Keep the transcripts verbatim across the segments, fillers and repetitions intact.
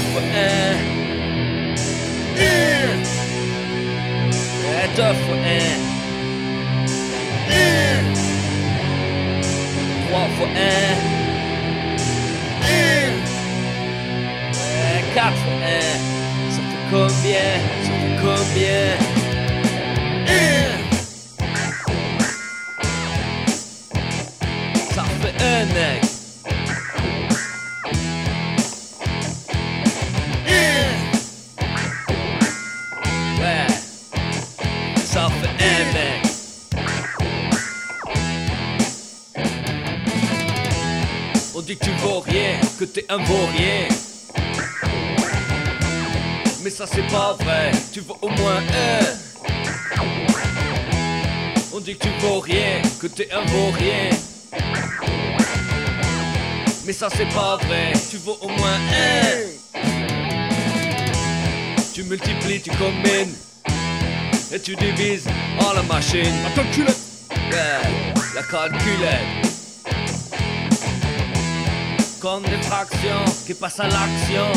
fois un. Un. Et deux fois un. Un. Trois fois un. Un. Et quatre fois un. Ça fait combien? Ça fait combien? Un. Ça fait un, mec. Ça fait un, mec. On dit que tu vaux rien, que t'es un vaurien. Mais ça c'est pas vrai, tu vaux au moins un. On dit que tu vaux rien, que t'es un vaurien. Mais ça c'est pas vrai, tu vaux au moins un. Tu multiplies, tu combines et tu divises en la machine. La calculette. Ouais, la calculette. Comme des fractions qui passent à l'action.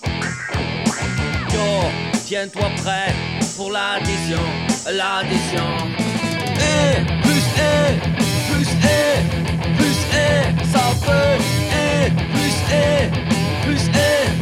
Yo, tiens-toi prêt pour l'addition. L'addition. un plus un plus un plus un, ça fait un plus un plus un.